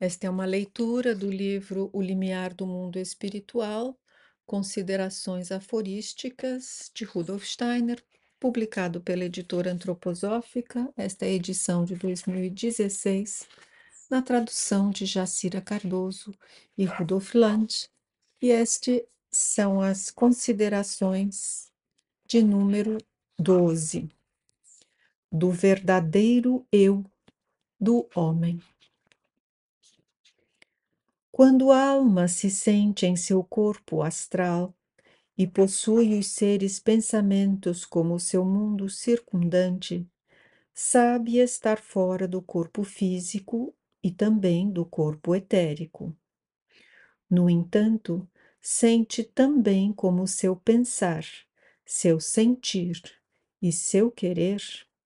Esta é uma leitura do livro O Limiar do Mundo Espiritual, Considerações Aforísticas, de Rudolf Steiner, publicado pela editora Antroposófica. Esta é a edição de 2016, na tradução de Jacira Cardoso e Rudolf Land. E estas são as considerações de número 12, do verdadeiro eu do homem. Quando a alma se sente em seu corpo astral e possui os seres pensamentos como seu mundo circundante, sabe estar fora do corpo físico e também do corpo etérico. No entanto, sente também como seu pensar, seu sentir e seu querer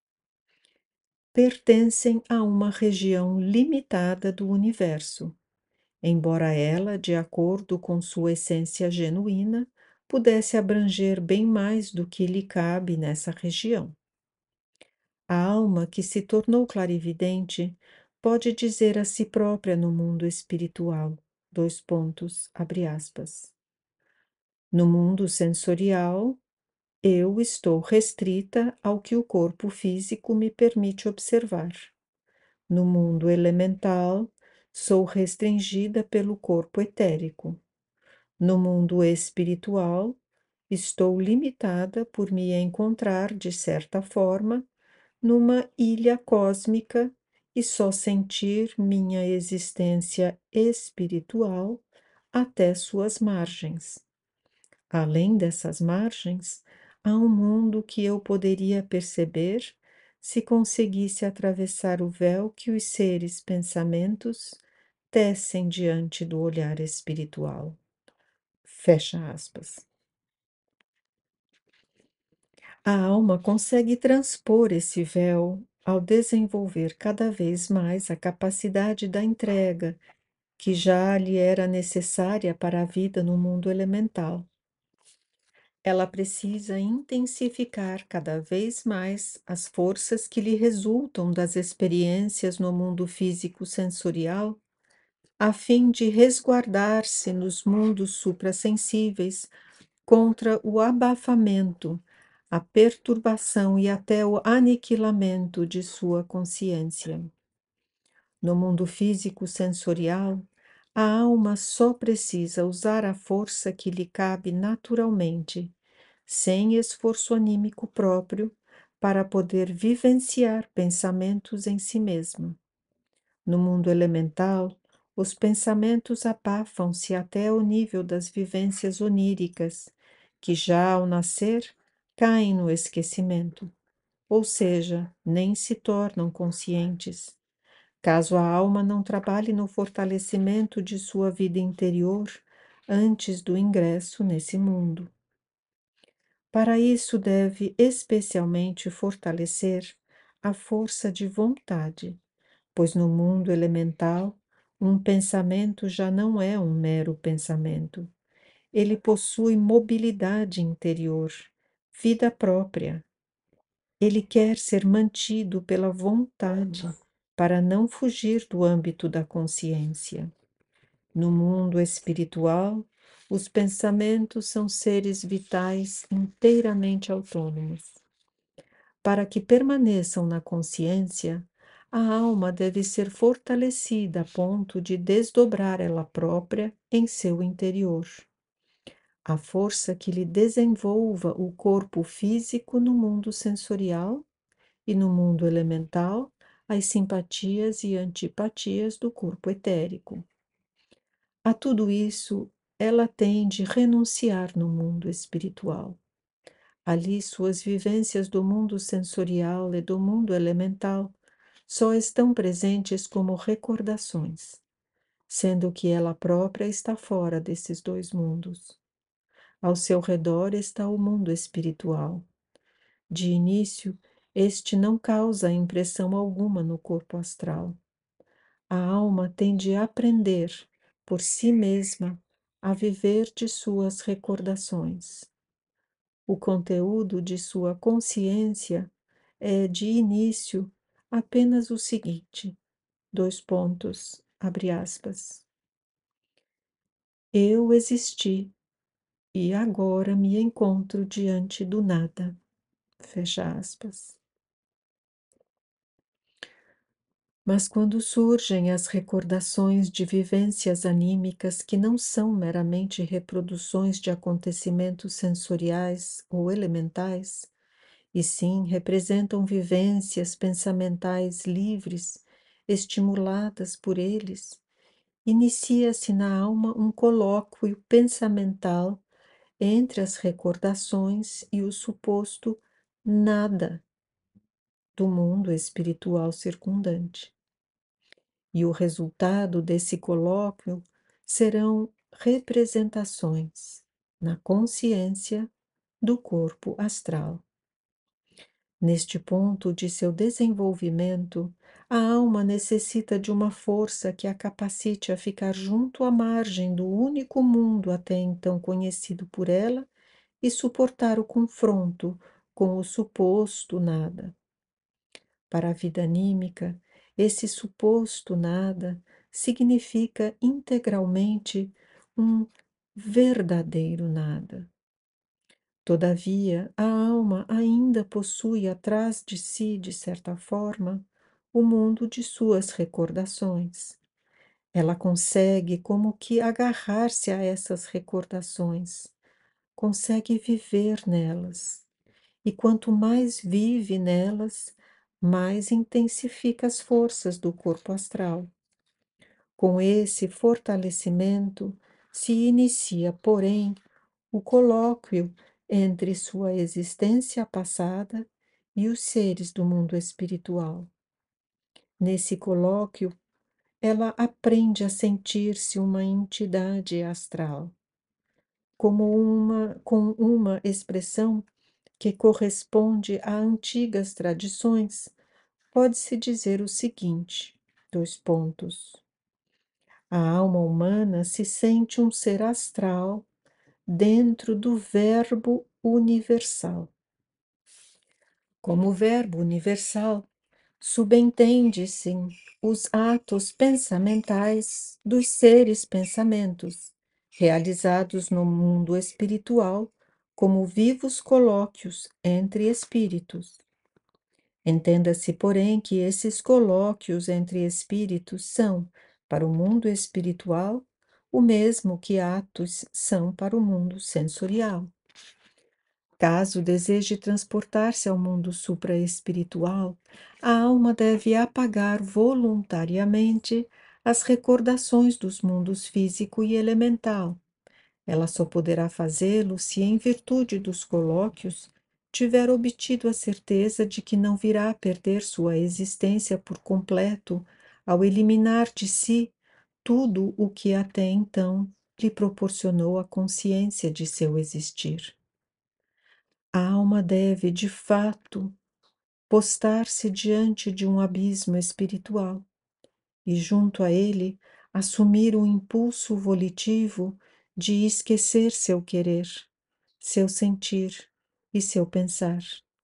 pertencem a uma região limitada do universo, embora ela, de acordo com sua essência genuína, pudesse abranger bem mais do que lhe cabe nessa região. A alma que se tornou clarividente pode dizer a si própria no mundo espiritual, abre aspas, no mundo sensorial, eu estou restrita ao que o corpo físico me permite observar. No mundo elemental, sou restringida pelo corpo etérico. No mundo espiritual, estou limitada por me encontrar, de certa forma, numa ilha cósmica e só sentir minha existência espiritual até suas margens. Além dessas margens, há um mundo que eu poderia perceber se conseguisse atravessar o véu que os seres pensamentos tecem diante do olhar espiritual. Fecha aspas. A alma consegue transpor esse véu ao desenvolver cada vez mais a capacidade da entrega, que já lhe era necessária para a vida no mundo elemental. Ela precisa intensificar cada vez mais as forças que lhe resultam das experiências no mundo físico sensorial, a fim de resguardar-se nos mundos suprassensíveis contra o abafamento, a perturbação e até o aniquilamento de sua consciência. No mundo físico sensorial, a alma só precisa usar a força que lhe cabe naturalmente, sem esforço anímico próprio, para poder vivenciar pensamentos em si mesma. No mundo elemental, os pensamentos abafam-se até o nível das vivências oníricas, que já ao nascer caem no esquecimento, ou seja, nem se tornam conscientes. Caso a alma não trabalhe no fortalecimento de sua vida interior antes do ingresso nesse mundo. Para isso, deve especialmente fortalecer a força de vontade, pois no mundo elemental, um pensamento já não é um mero pensamento. Ele possui mobilidade interior, vida própria. Ele quer ser mantido pela vontade para não fugir do âmbito da consciência. No mundo espiritual, os pensamentos são seres vitais inteiramente autônomos. Para que permaneçam na consciência, a alma deve ser fortalecida a ponto de desdobrar ela própria em seu interior. A força que lhe desenvolva o corpo físico no mundo sensorial e no mundo elemental, as simpatias e antipatias do corpo etérico. A tudo isso, ela tem de renunciar no mundo espiritual. Ali, suas vivências do mundo sensorial e do mundo elemental só estão presentes como recordações, sendo que ela própria está fora desses dois mundos. Ao seu redor está o mundo espiritual. De início, este não causa impressão alguma no corpo astral. A alma tem de aprender, por si mesma, a viver de suas recordações. O conteúdo de sua consciência é, de início, apenas o seguinte: abre aspas. Eu existi e agora me encontro diante do nada, fecha aspas. Mas quando surgem as recordações de vivências anímicas que não são meramente reproduções de acontecimentos sensoriais ou elementais, e sim representam vivências pensamentais livres, estimuladas por eles, inicia-se na alma um colóquio pensamental entre as recordações e o suposto nada do mundo espiritual circundante. E o resultado desse colóquio serão representações na consciência do corpo astral. Neste ponto de seu desenvolvimento, a alma necessita de uma força que a capacite a ficar junto à margem do único mundo até então conhecido por ela e suportar o confronto com o suposto nada. Para a vida anímica, esse suposto nada significa integralmente um verdadeiro nada. Todavia, a alma ainda possui atrás de si, de certa forma, o mundo de suas recordações. Ela consegue como que agarrar-se a essas recordações, consegue viver nelas. E quanto mais vive nelas, mais intensifica as forças do corpo astral. Com esse fortalecimento, se inicia, porém, o colóquio entre sua existência passada e os seres do mundo espiritual. Nesse colóquio, ela aprende a sentir-se uma entidade astral, com uma expressão que corresponde a antigas tradições, pode-se dizer o seguinte: dois pontos. A alma humana se sente um ser astral dentro do Verbo universal. Como Verbo universal, subentende-se os atos pensamentais dos seres pensamentos, realizados no mundo espiritual como vivos colóquios entre espíritos. Entenda-se, porém, que esses colóquios entre espíritos são, para o mundo espiritual, o mesmo que atos são para o mundo sensorial. Caso deseje transportar-se ao mundo supraespiritual, a alma deve apagar voluntariamente as recordações dos mundos físico e elemental. Ela só poderá fazê-lo se, em virtude dos colóquios, tiver obtido a certeza de que não virá a perder sua existência por completo ao eliminar de si tudo o que até então lhe proporcionou a consciência de seu existir. A alma deve, de fato, postar-se diante de um abismo espiritual e, junto a ele, assumir o impulso volitivo de esquecer seu querer, seu sentir e seu pensar.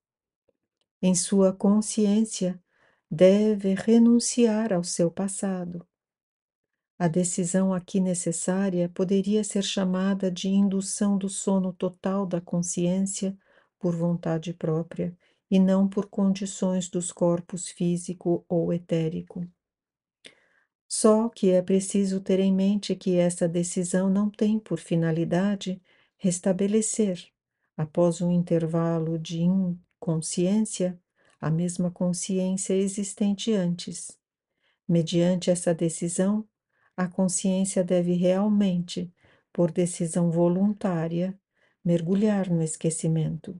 Em sua consciência, deve renunciar ao seu passado. A decisão aqui necessária poderia ser chamada de indução do sono total da consciência por vontade própria e não por condições dos corpos físico ou etérico. Só que é preciso ter em mente que essa decisão não tem por finalidade restabelecer, após um intervalo de inconsciência, a mesma consciência existente antes. Mediante essa decisão, a consciência deve realmente, por decisão voluntária, mergulhar no esquecimento.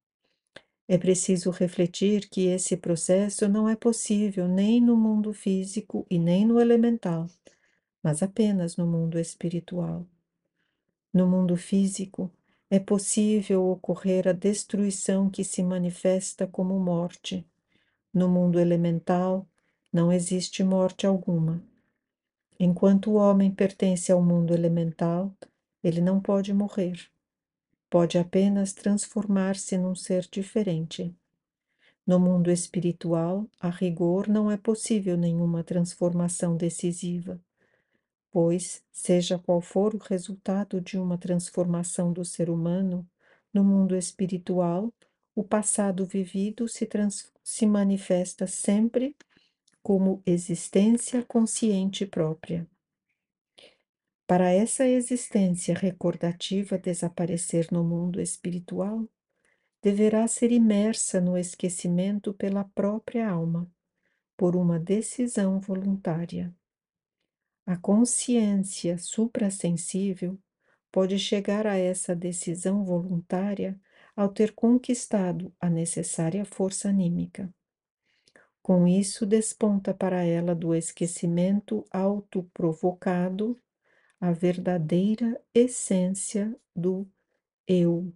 É preciso refletir que esse processo não é possível nem no mundo físico e nem no elemental, mas apenas no mundo espiritual. No mundo físico, é possível ocorrer a destruição que se manifesta como morte. No mundo elemental, não existe morte alguma. Enquanto o homem pertence ao mundo elemental, ele não pode morrer. Pode apenas transformar-se num ser diferente. No mundo espiritual, a rigor, não é possível nenhuma transformação decisiva, pois, seja qual for o resultado de uma transformação do ser humano, no mundo espiritual, o passado vivido se manifesta sempre como existência consciente própria. Para essa existência recordativa desaparecer no mundo espiritual, deverá ser imersa no esquecimento pela própria alma, por uma decisão voluntária. A consciência suprassensível pode chegar a essa decisão voluntária ao ter conquistado a necessária força anímica. Com isso, desponta para ela do esquecimento autoprovocado a verdadeira essência do eu.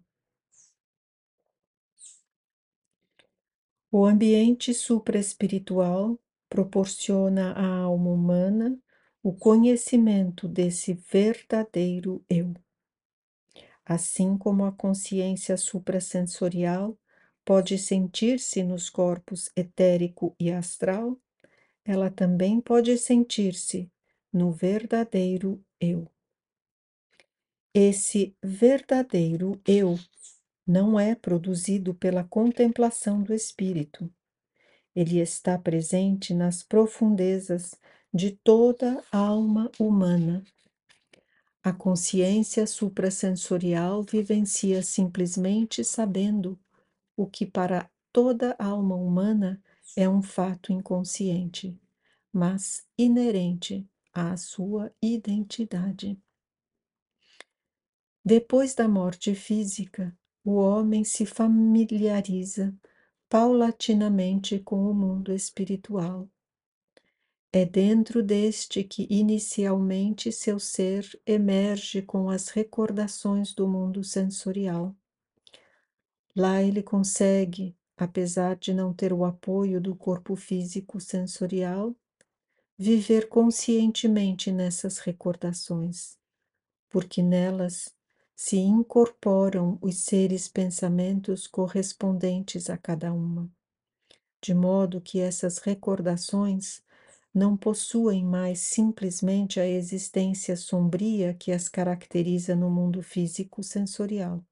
O ambiente supraespiritual proporciona à alma humana o conhecimento desse verdadeiro eu. Assim como a consciência suprassensorial pode sentir-se nos corpos etérico e astral, ela também pode sentir-se no verdadeiro eu. Esse verdadeiro eu não é produzido pela contemplação do espírito. Ele está presente nas profundezas de toda alma humana. A consciência suprassensorial vivencia simplesmente sabendo o que para toda alma humana é um fato inconsciente, mas inerente à sua identidade. Depois da morte física, o homem se familiariza paulatinamente com o mundo espiritual. É dentro deste que inicialmente seu ser emerge com as recordações do mundo sensorial. Lá ele consegue, apesar de não ter o apoio do corpo físico sensorial, viver conscientemente nessas recordações, porque nelas se incorporam os seres pensamentos correspondentes a cada uma, de modo que essas recordações não possuem mais simplesmente a existência sombria que as caracteriza no mundo físico sensorial.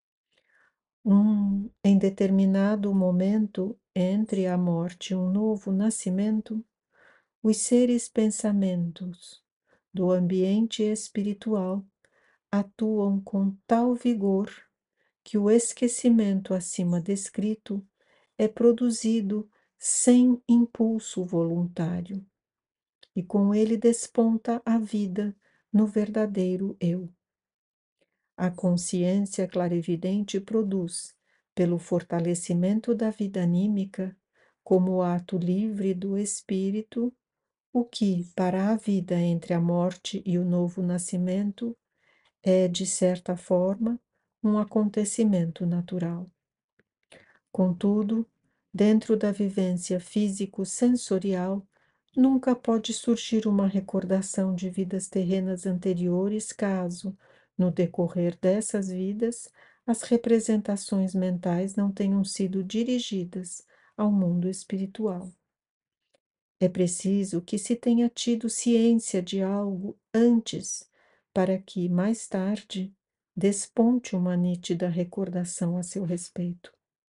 Em determinado momento entre a morte e um novo nascimento, os seres pensamentos do ambiente espiritual atuam com tal vigor que o esquecimento acima descrito é produzido sem impulso voluntário, e com ele desponta a vida no verdadeiro eu. A consciência clarividente produz, pelo fortalecimento da vida anímica, como ato livre do espírito, o que, para a vida entre a morte e o novo nascimento, é, de certa forma, um acontecimento natural. Contudo, dentro da vivência físico-sensorial, nunca pode surgir uma recordação de vidas terrenas anteriores, caso, no decorrer dessas vidas, as representações mentais não tenham sido dirigidas ao mundo espiritual. É preciso que se tenha tido ciência de algo antes, para que, mais tarde, desponte uma nítida recordação a seu respeito.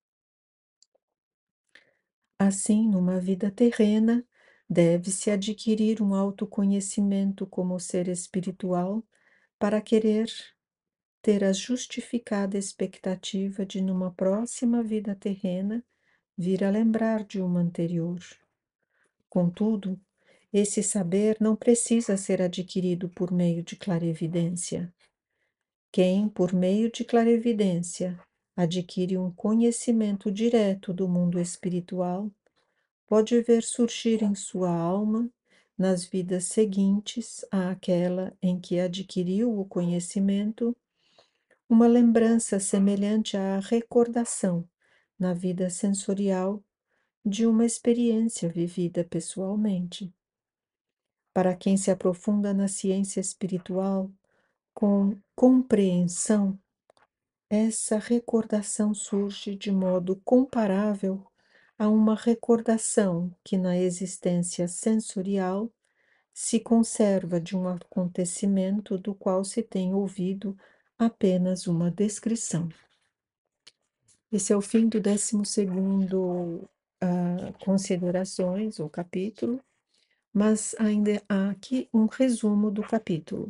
Assim, numa vida terrena, deve-se adquirir um autoconhecimento como ser espiritual para querer ter a justificada expectativa de, numa próxima vida terrena, vir a lembrar de uma anterior. Contudo, esse saber não precisa ser adquirido por meio de clarevidência. Quem, por meio de clarevidência, adquire um conhecimento direto do mundo espiritual, pode ver surgir em sua alma, nas vidas seguintes àquela em que adquiriu o conhecimento, uma lembrança semelhante à recordação, na vida sensorial, de uma experiência vivida pessoalmente. Para quem se aprofunda na ciência espiritual com compreensão, essa recordação surge de modo comparável há uma recordação que na existência sensorial se conserva de um acontecimento do qual se tem ouvido apenas uma descrição. Esse é o fim do 12º considerações ou capítulo, mas ainda há aqui um resumo do capítulo.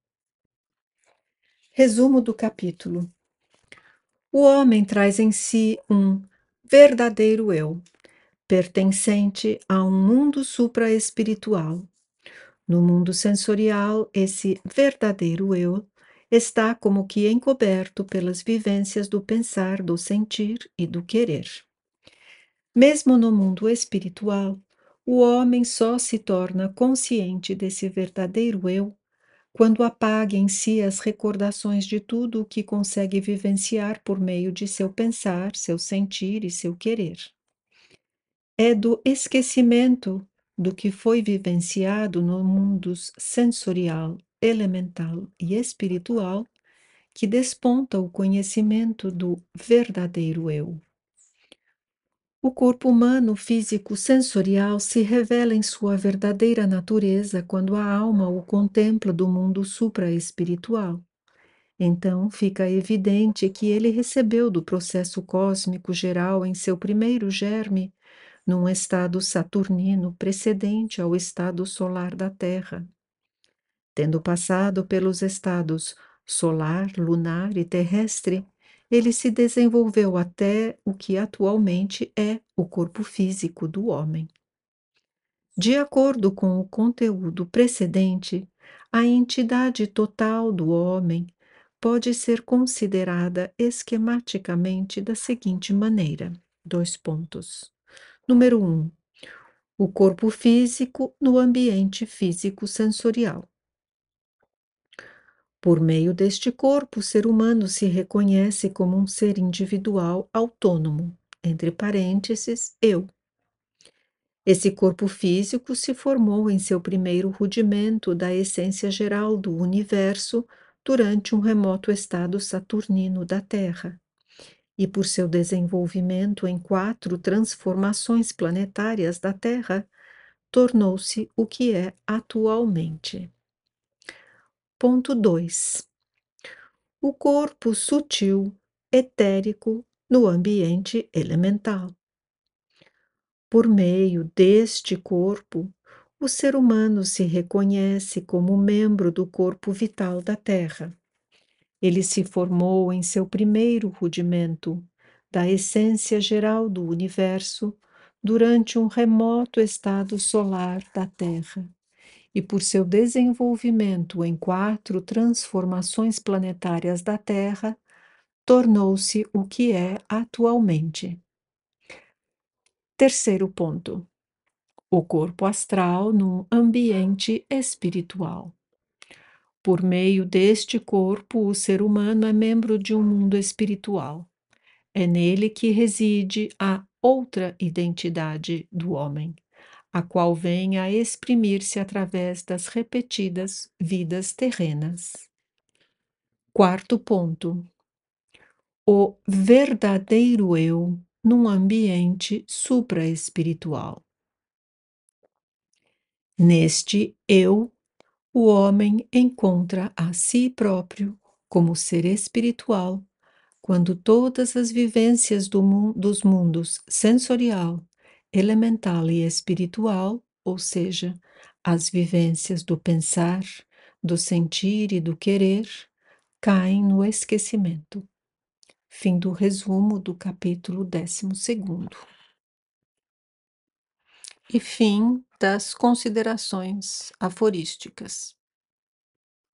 Resumo do capítulo. O homem traz em si um verdadeiro eu, pertencente a um mundo supraespiritual. No mundo sensorial, esse verdadeiro eu está como que encoberto pelas vivências do pensar, do sentir e do querer. Mesmo no mundo espiritual, o homem só se torna consciente desse verdadeiro eu quando apaga em si as recordações de tudo o que consegue vivenciar por meio de seu pensar, seu sentir e seu querer. É do esquecimento do que foi vivenciado no mundo sensorial, elemental e espiritual que desponta o conhecimento do verdadeiro eu. O corpo humano físico sensorial se revela em sua verdadeira natureza quando a alma o contempla do mundo supraespiritual. Então fica evidente que ele recebeu do processo cósmico geral em seu primeiro germe, num estado saturnino precedente ao estado solar da Terra. Tendo passado pelos estados solar, lunar e terrestre, ele se desenvolveu até o que atualmente é o corpo físico do homem. De acordo com o conteúdo precedente, a entidade total do homem pode ser considerada esquematicamente da seguinte maneira: dois pontos. Número 1. O corpo físico no ambiente físico-sensorial. Por meio deste corpo, o ser humano se reconhece como um ser individual autônomo, entre parênteses, eu. Esse corpo físico se formou em seu primeiro rudimento da essência geral do universo durante um remoto estado saturnino da Terra, e por seu desenvolvimento em 4 transformações planetárias da Terra, tornou-se o que é atualmente. Ponto 2. O corpo sutil, etérico, no ambiente elemental. Por meio deste corpo, o ser humano se reconhece como membro do corpo vital da Terra. Ele se formou em seu primeiro rudimento, da essência geral do universo, durante um remoto estado solar da Terra, e por seu desenvolvimento em 4 transformações planetárias da Terra, tornou-se o que é atualmente. Terceiro ponto. O corpo astral no ambiente espiritual. Por meio deste corpo, o ser humano é membro de um mundo espiritual. É nele que reside a outra identidade do homem, a qual vem a exprimir-se através das repetidas vidas terrenas. Quarto ponto. O verdadeiro eu num ambiente supraespiritual. Neste eu, o homem encontra a si próprio como ser espiritual, quando todas as vivências dos mundos sensorial, elemental e espiritual, ou seja, as vivências do pensar, do sentir e do querer, caem no esquecimento. Fim do resumo do capítulo 12º. E fim das considerações aforísticas.